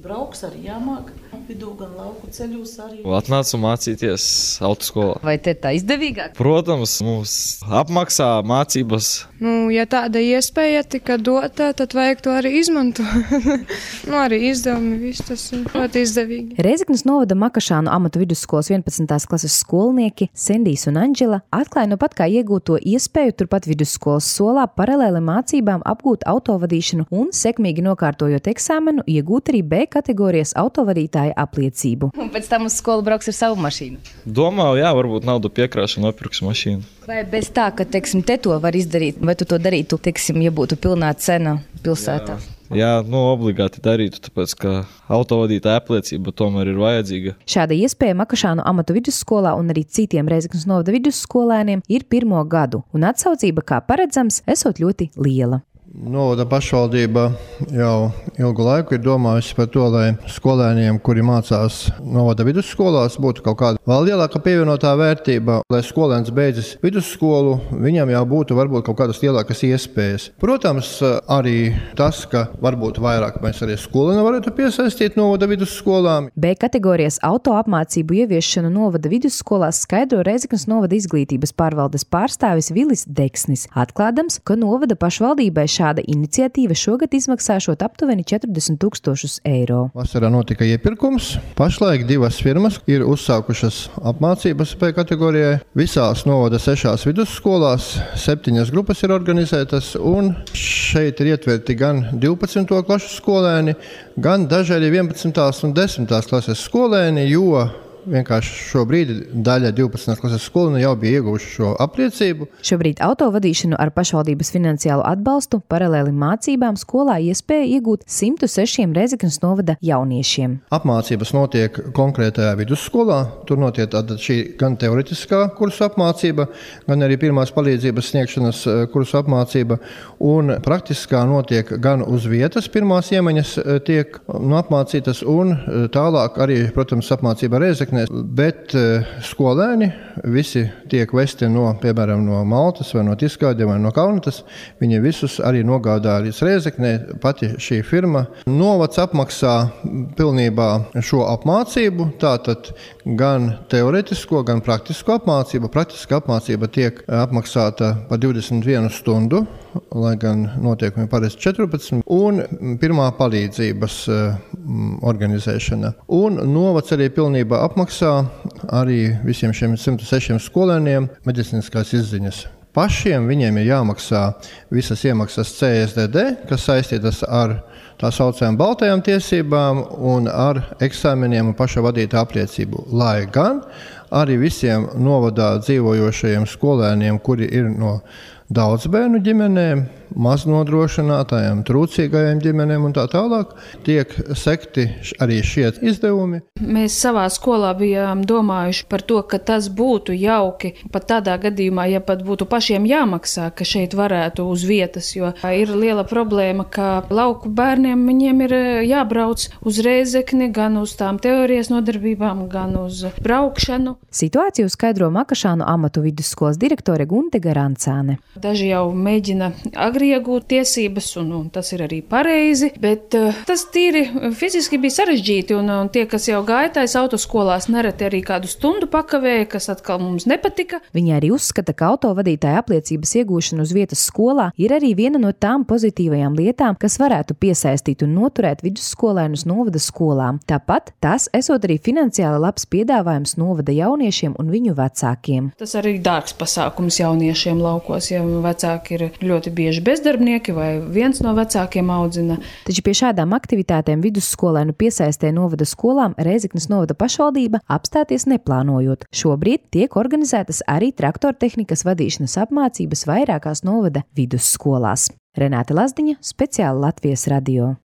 Brauks arī jāmāk. Vidū gan lauku ceļos arī. Atnācu mācīties autoskolā. Vai te tā izdevīgāk? Protams, mums apmaksā mācības. Ja tāda iespēja tika dota, tad vajag to arī izmantot. Arī izdevumi, viss tas ir ļoti izdevīgi. Rēzeknes novada Makašānu amatu vidusskolas 11. klases skolnieki Sendijs un Anģela atklāja nu pat kā iegūto iespēju turpat vidusskolas solā paralēli mācībām apgūt autovadīšanu un sekmīgi nokārtojot eksāmenu iegūt arī B kategorijas autovadītāja apliecību. Un pēc tam uz skolu brauks ar savu mašīnu. Domāju, varbūt naudu piekrāšu un nopirks mašīnu. Vai bez tā, ka, te to var izdarīt, vai tu to darītu, ja būtu pilnā cena pilsētā? Jā, obligāti darītu, tāpēc, ka autovadītāja apliecība tomēr ir vajadzīga. Šāda iespēja Makašānu amatu vidusskolā un arī citiem Rēzeknes novada vidusskolēniem ir 1. gadu, un atsaucība, kā paredzams, esot ļoti liela. Novada pašvaldība jau ilgu laiku ir domājusi par to, lai skolēniem, kuri mācās novada vidusskolās, būtu kaut kāda vēl lielāka pievienotā vērtība. Lai skolēns beidzis vidusskolu, viņam jau būtu varbūt kaut kādas lielākas iespējas. Protams, arī tas, ka varbūt vairāk mēs arī skolēni varētu piesaistīt novada vidusskolām. B kategorijas auto apmācību ieviešanu novada vidusskolās skaidro Rēzeknes novada izglītības pārvaldes pārstāvis Vilis Deksnis, atklādams, ka novada pašvaldībai šāda iniciatīva šogad izmaksāšot aptuveni 40 000 eiro. Vasarā notika iepirkums. Pašlaik 2 firmas ir uzsākušas apmācības B kategorijai. Visās novada 6 vidusskolās 7 grupas ir organizētas, un šeit ir ietverti gan 12. klašu skolēni, gan daži arī 11. un 10. klases skolēni, jo vienkārši šobrīd daļa 12. klases skolēnu jau bija ieguvuši šo apliecību. Šobrīd autovadīšanu ar pašvaldības finansiālu atbalstu paralēli mācībām skolā iespēja iegūt 106 Rēzeknes novada jauniešiem. Apmācības notiek konkrētajā vidusskolā. Tur notiek šī gan teoretiskā kursu apmācība, gan arī pirmās palīdzības sniegšanas kursu apmācība. Un praktiskā notiek gan uz vietas, pirmās iemaņas tiek apmācītas, un tālāk arī, protams, apmācība Rēzeknē. Bet skolēni visi tiek vesti piemēram, no Maltas vai no Tiskādiem vai no Kaunatas. Viņi visus arī nogādā līdz Rēzeknē. Pati šī firma novads apmaksā pilnībā šo apmācību, tātad gan teoretisko, gan praktisko apmācību. Praktiska apmācība tiek apmaksāta par 21 stundu, lai gan notiekumi parasti 14, un pirmā palīdzības organizēšana. Un novads arī pilnībā apmaksā arī visiem šiem 106 skolēniem medicīniskās izziņas. Pašiem viņiem ir jāmaksā visas iemaksas CSDD, kas saistītas ar tā saucamajām baltajām tiesībām un ar eksāmeniem un paša vadītāja apliecību. Lai gan arī visiem novadā dzīvojošajiem skolēniem, kuri ir no daudz bērnu ģimenēm, maznodrošinātājiem, trūcīgajiem ģimenēm un tā tālāk, tiek sekti arī šie izdevumi. Mēs savā skolā bijām domājuši par to, ka tas būtu jauki pat tādā gadījumā, ja pat būtu pašiem jāmaksā, ka šeit varētu uz vietas, jo ir liela problēma, ka lauku bērniem viņiem ir jābrauc uz Rēzekni, gan uz tām teorijas nodarbībām, gan uz braukšanu. Situāciju skaidro Makašānu amatu vidusskolas direktore Gunte Garancāne. Daži jau mēģina agri iegūt tiesības, un tas ir arī pareizi, bet tas tīri fiziski bija sarežģīti, un tie, kas jau gaitais autoskolās, nereti arī kādu stundu pakavēja, kas atkal mums nepatika. Viņa arī uzskata, ka autovadītāja apliecības iegūšana uz vietas skolā ir arī viena no tām pozitīvajām lietām, kas varētu piesaistīt un noturēt vidusskolēnus novada skolām. Tāpat tas esot arī finansiāli labs piedāvājums novada jauniešiem un viņu vecākiem. Tas arī dārgs pasākums jauniešiem laukos, ja vecāki ir ļoti bieži bezdarbnieki vai viens no vecākiem audzina. Taču pie šādām aktivitātēm vidusskolēnu piesaistē novada skolām Rēzeknes novada pašvaldība apstāties neplānojot. Šobrīd tiek organizētas arī traktortehnikas vadīšanas apmācības vairākās novada vidusskolās. Renāte Lazdiņa, speciāli Latvijas radio.